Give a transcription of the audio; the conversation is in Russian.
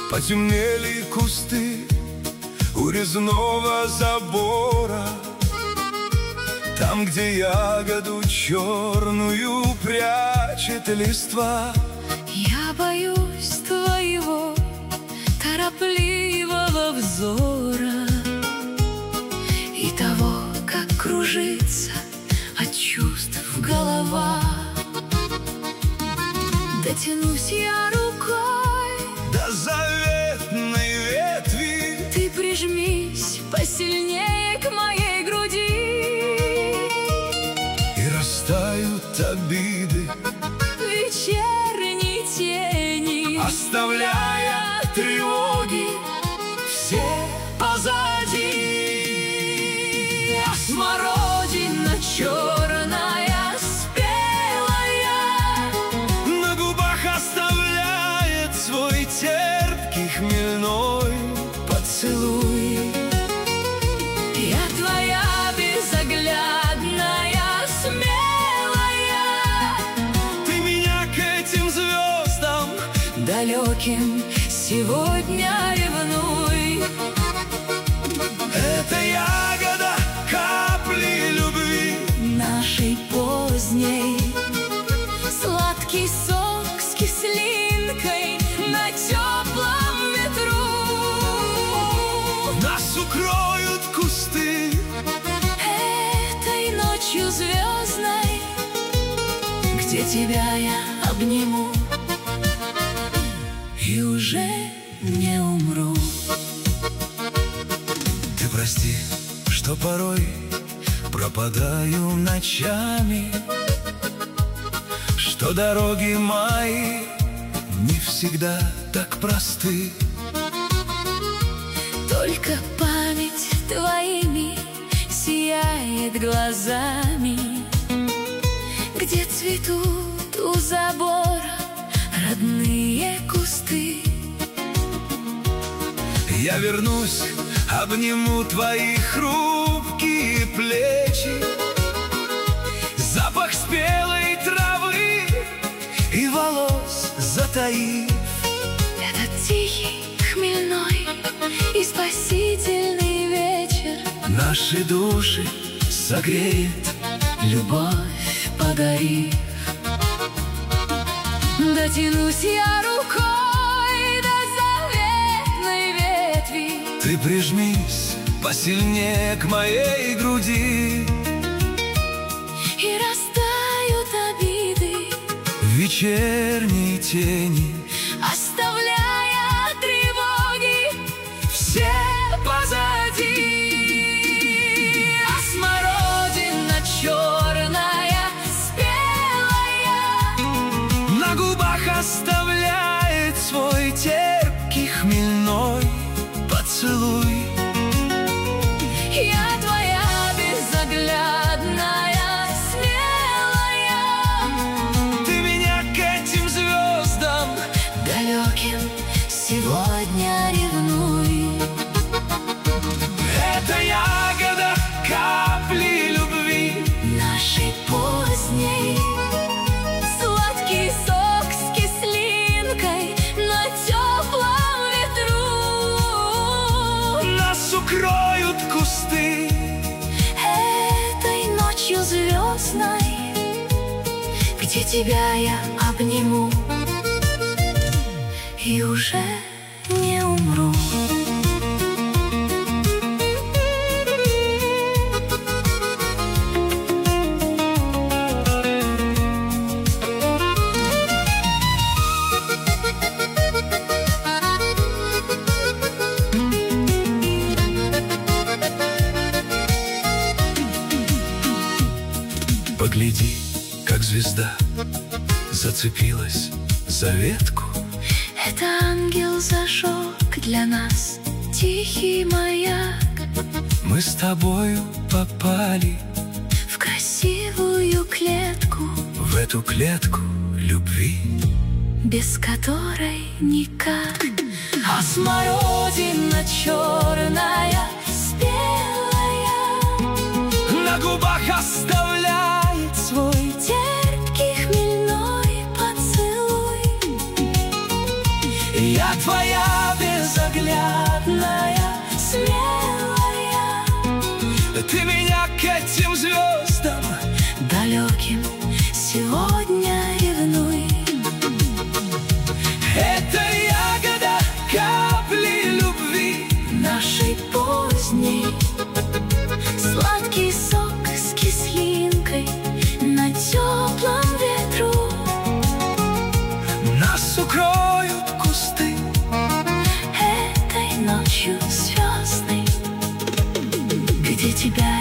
Потемнели кусты у резного забора, там, где ягоду черную прячет листва. Я боюсь твоего торопливого взора и того, как кружится от чувств голова. Дотянусь я рукой до заветной ветви, ты прижмись посильнее к моей груди, и растают обиды в вечерней тени, оставляя тревоги все позади. А смородина черная спелая на губах оставляет свой терпкий хмельной поцелуй. Я твоя безоглядная, смелая, Ты меня к этим звездам далеким сегодня ревнуй. Это ягода капли любви Нашей поздней, сладкий сок с кислинкой на теплом ветру. нас укроют кусты Этой ночью звездной, где тебя я обниму и уже не умру. Ты прости, что порой пропадаю ночами, что дороги мои не всегда так просты. Только память твоими сияет глазами, где цветут у забора родные кусты. Я вернусь, обниму твои хрупкие плечи, запах спелой травы и волос затаив. Этот тихий, хмельной и спасительный вечер Наши души согреет любовь подарив. Дотянусь я рукой до заветной ветви, Ты прижмись посильнее к моей груди, и растают обиды в вечерней тени, оставляя тревоги все позади. А смородина черная спелая на губах оставляет свой терпкий хмельной поцелуй. Я твоя безоглядная, смелая, Ты меня к этим звездам далеким сегодня ревнуй. это ягода капли любви Нашей поздней, сладкий сок с кислинкой на теплом ветру. нас укроют кусты Этой ночью звездной, где тебя я обниму и уже не умру. Погляди, как звезда зацепилась за ветку. Это ангел зажег для нас тихий маяк, Мы с тобою попали в красивую клетку, в эту клетку любви, без которой никак. А смородина черная спелая на губах оставляет свой терпкий хмельной поцелуй. Я твоя безоглядная, смелая. Ты меня к этим звездам далеким сегодня ревнуй. Это ягода капли любви Нашей поздней, сладкий сок с кислинкой на теплом ветру. нас укроют кусты Этой ночью звездной, где тебя